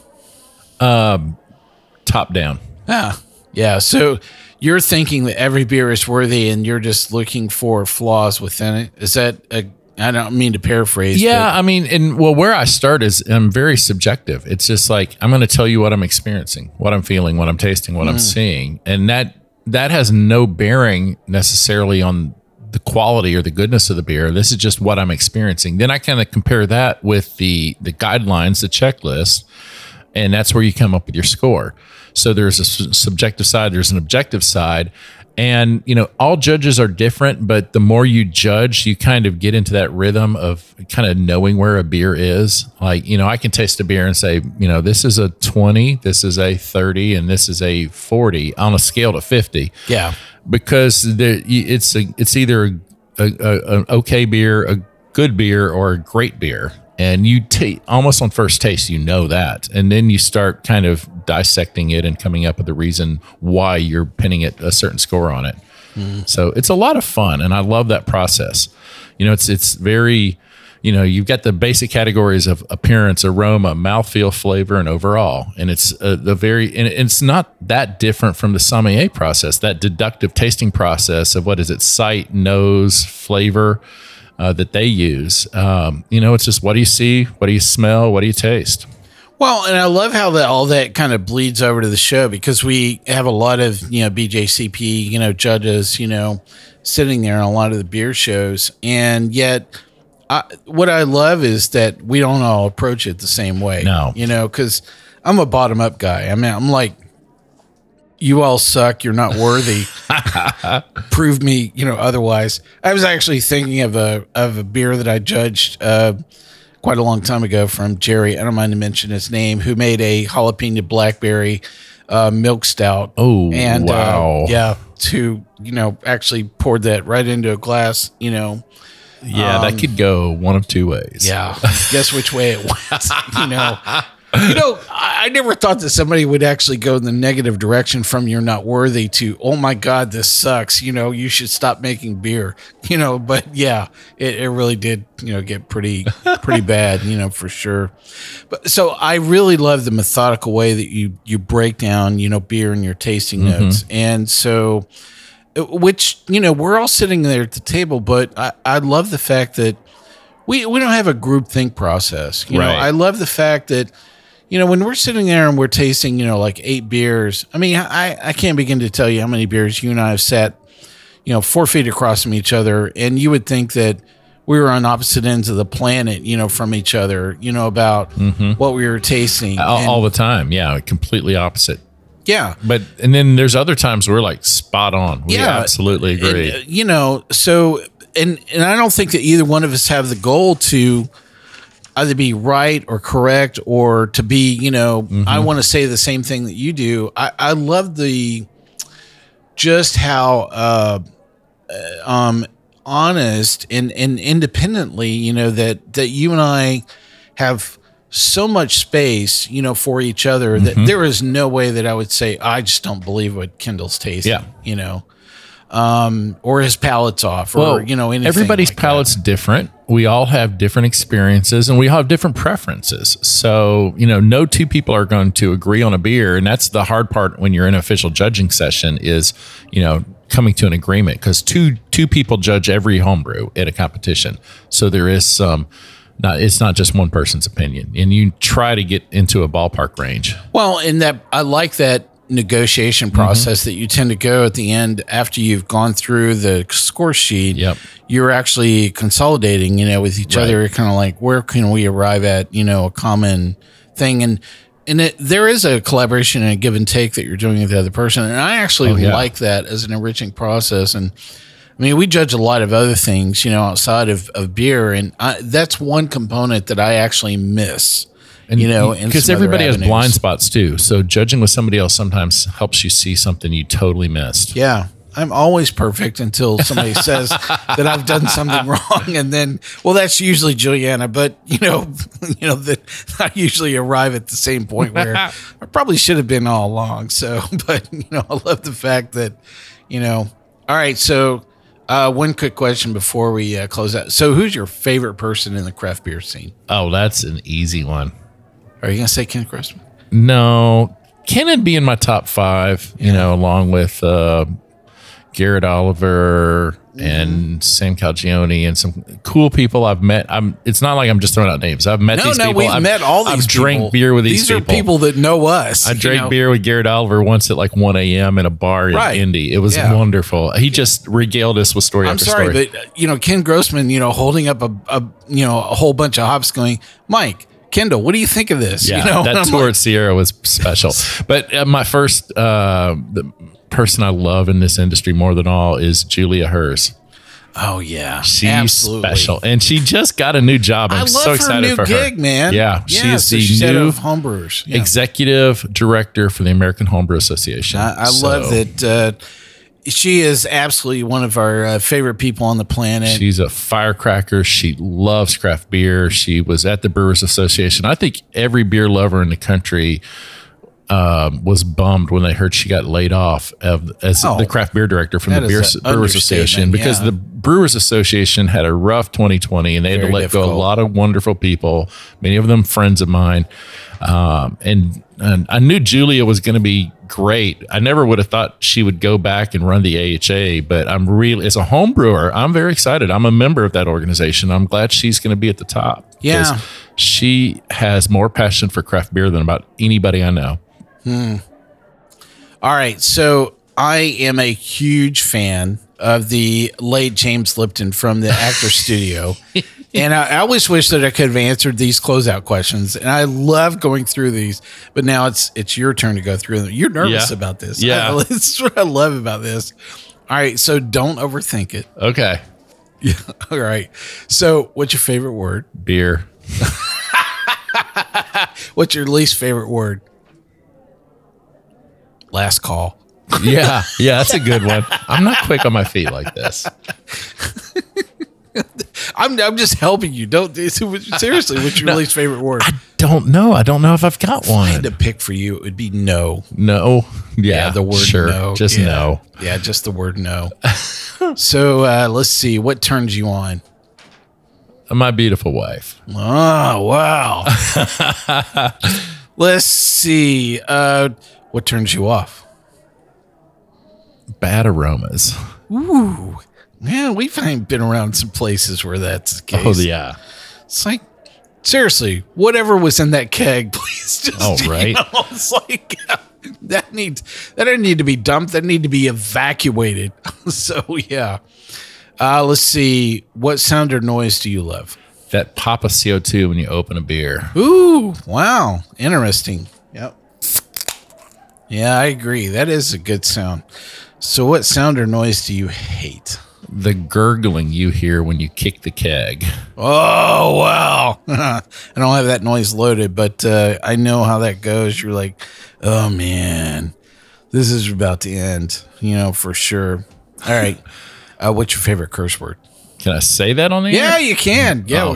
Top down. Yeah. Yeah. So you're thinking that every beer is worthy and you're just looking for flaws within it. Is that a, I don't mean to paraphrase. Yeah, but- I mean, and well, where I start is I'm very subjective. It's just like I'm going to tell you what I'm experiencing, what I'm feeling, what I'm tasting, what I'm seeing, and that that has no bearing necessarily on the quality or the goodness of the beer. This is just what I'm experiencing. Then I kind of compare that with the the guidelines, the checklist, and that's where you come up with your score. So there's a su- subjective side, there's an objective side. And, you know, all judges are different, but the more you judge, you kind of get into that rhythm of kind of knowing where a beer is. Like, you know, I can taste a beer and say, you know, this is a twenty, this is a thirty, and this is a forty on a scale to fifty. Yeah. Because the, it's a, it's either a, a, an okay beer, a good beer, or a great beer. And you take almost on first taste, you know that. And then you start kind of dissecting it and coming up with the reason why you're pinning it a certain score on it. Mm. So it's a lot of fun. And I love that process. You know, it's, it's very, you know, you've got the basic categories of appearance, aroma, mouthfeel, flavor, and overall. And it's a, the very, and it's not that different from the sommelier process, that deductive tasting process of what is it, sight, nose, flavor, Uh, that they use. Um, you know, it's just what do you see? What do you smell? What do you taste? Well, and I love how that all that kind of bleeds over to the show because we have a lot of, you know, B J C P, you know, judges, you know, sitting there on a lot of the beer shows. And yet I, what I love is that we don't all approach it the same way. No. You know, because I'm a bottom up guy. I mean, I'm like, you all suck. You're not worthy. Prove me, you know, otherwise. I was actually thinking of a of a beer that I judged uh, quite a long time ago from Jerry. I don't mind to mention his name, who made a jalapeno blackberry uh, milk stout. Oh, and wow. uh, yeah, to you know, actually poured that right into a glass. You know, Yeah, that could go one of two ways. yeah. Guess which way it went. You know. You know, I, I never thought that somebody would actually go in the negative direction from you're not worthy to, oh my God, this sucks. You know, you should stop making beer, you know, but yeah, it, it really did, you know, get pretty, pretty bad, you know, for sure. But so I really love the methodical way that you, you break down, you know, beer and your tasting notes. And so, which, you know, we're all sitting there at the table, but I, I love the fact that we, we don't have a group think process. You know, Right. I love the fact that, you know, when we're sitting there and we're tasting, you know, like eight beers, I mean, I, I can't begin to tell you how many beers you and I have sat, you know, four feet across from each other, and you would think that we were on opposite ends of the planet, you know, from each other, you know, about mm-hmm. what we were tasting. All, and, all the time. Yeah. Completely opposite. Yeah. But, and then there's other times we're like spot on. We yeah, absolutely agree. And, uh, you know, so, and, and I don't think that either one of us have the goal to either be right or correct or to be, you know, mm-hmm. I want to say the same thing that you do. I, I love the, just how, uh, um, honest and, and independently, you know, that, that you and I have so much space, you know, for each other that mm-hmm. there is no way that I would say, I just don't believe what Kendall's tasting, yeah. you know, um, or his palate's off or, well, you know, anything everybody's like palate's that. different. We all have different experiences and we all have different preferences. So, you know, no two people are going to agree on a beer. And that's the hard part when you're in an official judging session is, you know, coming to an agreement because two, two people judge every homebrew at a competition. So there is some, not, it's not just one person's opinion and you try to get into a ballpark range. Well, and that I like that negotiation process mm-hmm. that you tend to go at the end after you've gone through the score sheet. Yep. You're actually consolidating, you know, with each right. other, kind of like where can we arrive at, you know, a common thing. And, and it, there is a collaboration and a give and take that you're doing with the other person. And I actually oh, yeah. like that as an enriching process. And I mean, we judge a lot of other things, you know, outside of, of beer. And I, that's one component that I actually miss. And, you know, because everybody has blind spots too. So judging with somebody else sometimes helps you see something you totally missed. Yeah. I'm always perfect until somebody says that I've done something wrong. And then, well, that's usually Juliana, but you know, you know, that I usually arrive at the same point where I probably should have been all along. So, but you know, I love the fact that, you know, all right. So, uh, one quick question before we uh, close out. So who's your favorite person in the craft beer scene? Oh, that's an easy one. Are you going to say Ken Grossman? No, Ken would be in my top five, you yeah. know, along with uh, Garrett Oliver mm-hmm. and Sam Calgione and some cool people I've met. I'm. It's not like I'm just throwing out names. I've met no, these no, people. We've I've met all these I've people. drank beer with these, these people. These are people that know us. I drank know? beer with Garrett Oliver once at like one a.m. in a bar in right. Indy. It was yeah. wonderful. He just regaled us with story I'm after sorry, story. but, you know, Ken Grossman, you know, holding up a, a, you know, a whole bunch of hops going, Mike, Kendall, what do you think of this? Yeah, you know? that tour like, at Sierra was special. But uh, my first, uh, the person I love in this industry more than all is Julia Hers. Oh yeah, she's absolutely. special, and she just got a new job. I'm I love so her excited new for gig, her. man. Yeah, yeah she is so the she's new of homebrewers, yeah. executive director for the American Homebrew Association. I, I so, love that. Uh, she is absolutely one of our uh, favorite people on the planet. She's a firecracker. She loves craft beer. She was at the Brewers Association. I think every beer lover in the country um, was bummed when they heard she got laid off of, as oh, the craft beer director from the beer, Brewers Association because yeah. the Brewers Association had a rough twenty twenty and they Very had to let difficult. go a lot of wonderful people, many of them friends of mine. Um, and, and I knew Julia was going to be great. I never would have thought she would go back and run the A H A, but I'm really, as a home brewer, I'm very excited. I'm a member of that organization. I'm glad she's going to be at the top. Yeah. She has more passion for craft beer than about anybody I know. Hmm. All right. So I am a huge fan of the late James Lipton from the Actor Studio. And I, I always wish that I could have answered these closeout questions. And I love going through these, but now it's it's your turn to go through them. You're nervous yeah. about this. Yeah. I, that's what I love about this. All right. So don't overthink it. Okay. Yeah. All right. So what's your favorite word? Beer. What's your least favorite word? Last call. Yeah. Yeah. That's a good one. I'm not quick on my feet like this. I'm I'm just helping you. Don't seriously. What's your no, least favorite word? I don't know. I don't know if I've got one. If I had to pick for you, it would be no. No. Yeah. yeah the word sure. no. Just yeah. no. Yeah, just the word no. So uh, let's see. What turns you on? My beautiful wife. Oh wow. Let's see. Uh, what turns you off? Bad aromas. Ooh. Man, we've been around some places where that's the case. Oh, yeah. It's like, seriously, whatever was in that keg, please just, oh, right. You know, it's like, that needs that doesn't need to be dumped. That need to be evacuated. So yeah. Uh, let's see. What sound or noise do you love? That pop of C O two when you open a beer. Ooh, wow. Interesting. Yep. Yeah, I agree. That is a good sound. So what sound or noise do you hate? The gurgling you hear when you kick the keg. Oh, wow. I don't have that noise loaded, but uh, I know how that goes. You're like, oh, man, this is about to end, you know, for sure. All right. Uh, what's your favorite curse word? Can I say that on the Yeah, air? you can. Yeah.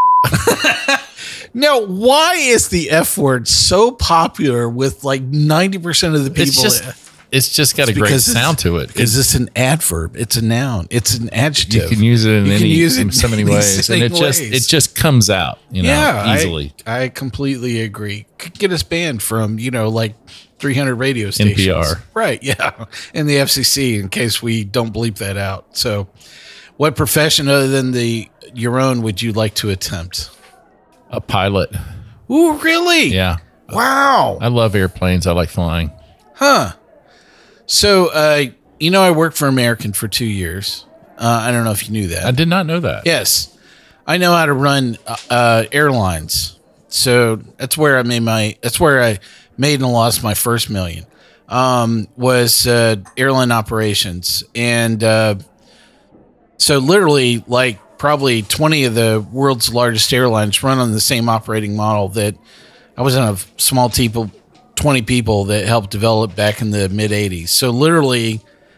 Oh. Now, why is the F word so popular with like ninety percent of the people? It's just, it's just got It's a great because it's- sound to it. Is this an adverb? It's a noun. It's an adjective. You can use it in You can any, use it in so many in ways, and it many just ways. it just comes out, you know, yeah, easily. I, I completely agree. Could get us banned from, you know, like three hundred radio stations. N P R. Right, yeah. And the F C C in case we don't bleep that out. So what profession other than the your own would you like to attempt? A pilot. Ooh, really? Yeah, Wow. I love airplanes. I like flying. Huh. So, uh, you know, I worked for American for two years. Uh, I don't know if you knew that. I did not know that. Yes, I know how to run uh, uh, airlines. So that's where I made my. That's where I made and lost my first million. Um, was uh, airline operations, and uh, so literally, like probably twenty of the world's largest airlines run on the same operating model that I was in a small team of twenty people that helped develop back in the mid eighties. So literally,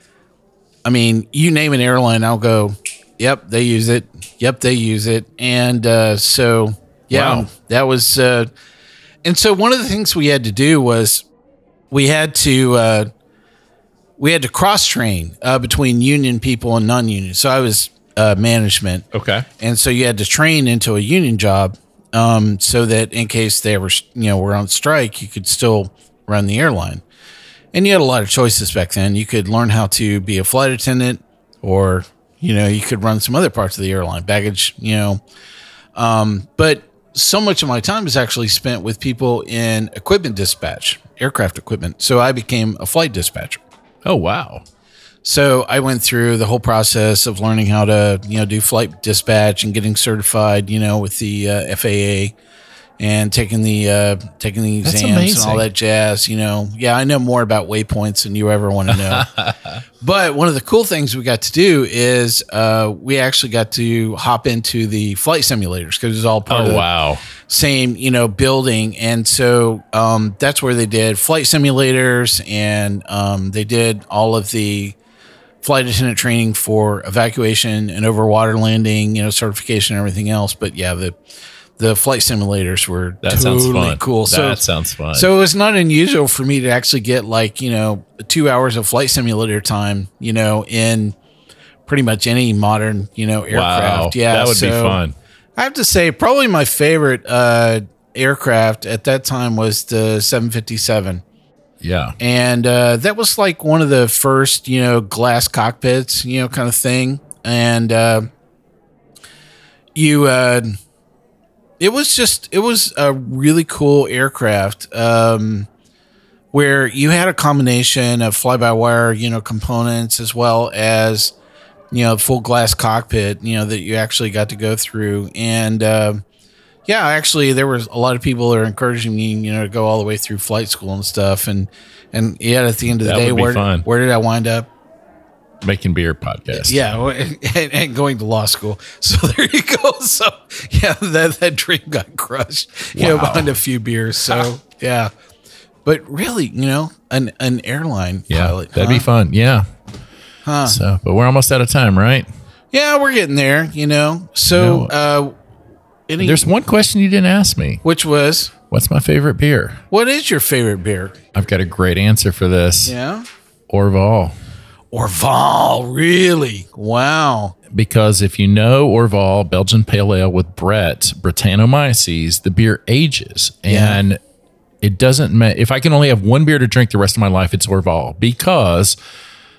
I mean, you name an airline, I'll go, yep, they use it. Yep, they use it. And uh, so, yeah, Wow. that was, uh, and so one of the things we had to do was we had to, uh, we had to cross train uh, between union people and non-union. So I was uh, management. Okay. And so you had to train into a union job um, so that in case they ever, you know, were on strike, you could still run the airline. And you had a lot of choices back then. You could learn how to be a flight attendant, or, you know, you could run some other parts of the airline, baggage, you know. Um, but so much of my time is actually spent with people in equipment dispatch, aircraft equipment. So I became a flight dispatcher. Oh, wow. So I went through the whole process of learning how to, you know, do flight dispatch and getting certified, you know, with the uh, F A A and taking the uh, taking the That's exams amazing. and all that jazz. You know, yeah, I know more about waypoints than you ever want to know. But one of the cool things we got to do is uh, we actually got to hop into the flight simulators because it was all part of Oh, the wow. same, you know, building. And so um, that's where they did flight simulators, and um, they did all of the flight attendant training for evacuation and over water landing, you know, certification and everything else. But yeah, the the flight simulators were That totally sounds fun. cool. So That sounds fun. So it was not unusual for me to actually get like, you know, two hours of flight simulator time, you know, in pretty much any modern, you know, wow. aircraft. Yeah, That would be so fun. I have to say, probably my favorite uh, aircraft at that time was the seven fifty-seven. Yeah. And uh, that was like one of the first, you know, glass cockpits, you know, kind of thing. And uh, you, uh, it was just, it was a really cool aircraft um, where you had a combination of fly-by-wire, you know, components as well as, you know, full glass cockpit, you know, that you actually got to go through. And, uh, yeah, actually, there was a lot of people that are encouraging me, you know, to go all the way through flight school and stuff. And, and yeah, at the end of the That day, would be where, fun. where did I wind up? Making beer podcast. Yeah, and, and going to law school. So there you go. So yeah, that, that dream got crushed, you know, Wow. behind a few beers. So yeah, but really, you know, an, an airline Yeah. pilot. That'd huh? be fun. Yeah. Huh. So, but we're almost out of time, right? Yeah, we're getting there, you know. So, No. uh, any, There's one question you didn't ask me. which was, What's my favorite beer? what is your favorite beer? I've got a great answer for this. Yeah. Orval. Orval, really? Wow. Because if you know Orval, Belgian Pale Ale with Brett, Brettanomyces, the beer ages. And it doesn't matter. If I can only have one beer to drink the rest of my life, it's Orval. Because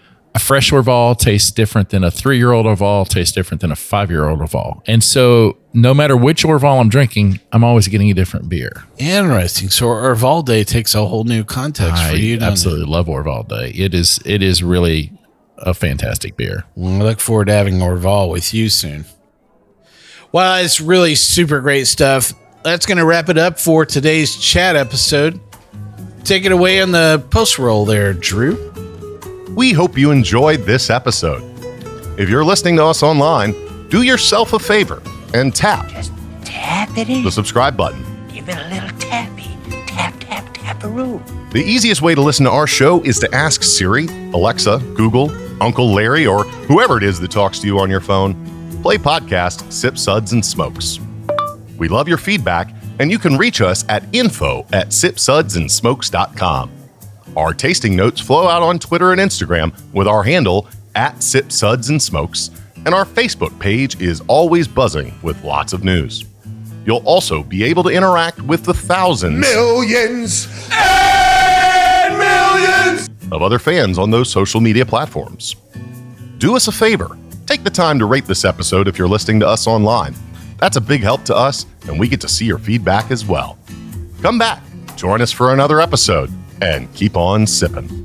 fresh Orval tastes different than a three-year-old Orval, tastes different than a five-year-old Orval. And so no matter which Orval I'm drinking, I'm always getting a different beer. Interesting. So Orval Day takes a whole new context I for you. absolutely love Orval Day. It is it is really a fantastic beer. Well, I look forward to having Orval with you soon. Well, it's really super great stuff. That's going to wrap it up for today's chat episode. Take it away on the post roll there, Drew. We hope you enjoyed this episode. If you're listening to us online, do yourself a favor and tap Just tap it in. the subscribe button. Give it a little tappy. Tap, tap, tap-a-roo. The easiest way to listen to our show is to ask Siri, Alexa, Google, Uncle Larry, or whoever it is that talks to you on your phone. Play podcast Sip Suds and Smokes. We love your feedback, and you can reach us at info at sip suds and smokes dot com. Our tasting notes flow out on Twitter and Instagram with our handle at Sip Suds and Smokes, and our Facebook page is always buzzing with lots of news. You'll also be able to interact with the thousands Millions and millions. of other fans on those social media platforms. Do us a favor. Take the time to rate this episode if you're listening to us online. That's a big help to us, and we get to see your feedback as well. Come back, join us for another episode, and keep on sipping.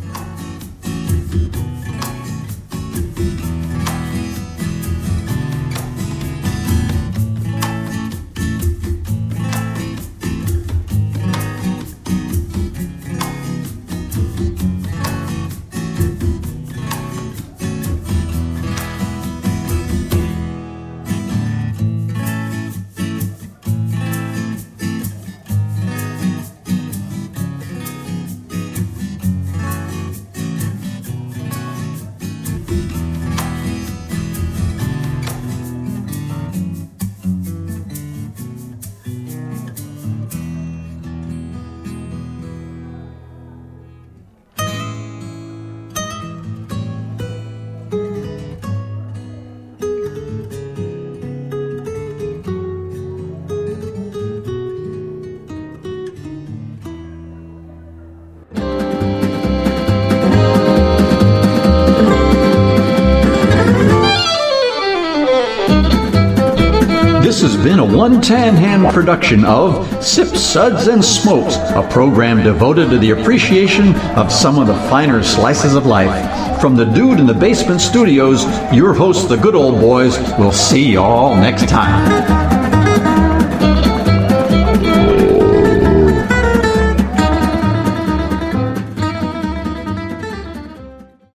This has been a One Tan Hand production of Sip Suds and Smokes, a program devoted to the appreciation of some of the finer slices of life. From the Dude in the Basement Studios, your hosts, the Good Old Boys, will see you all next time.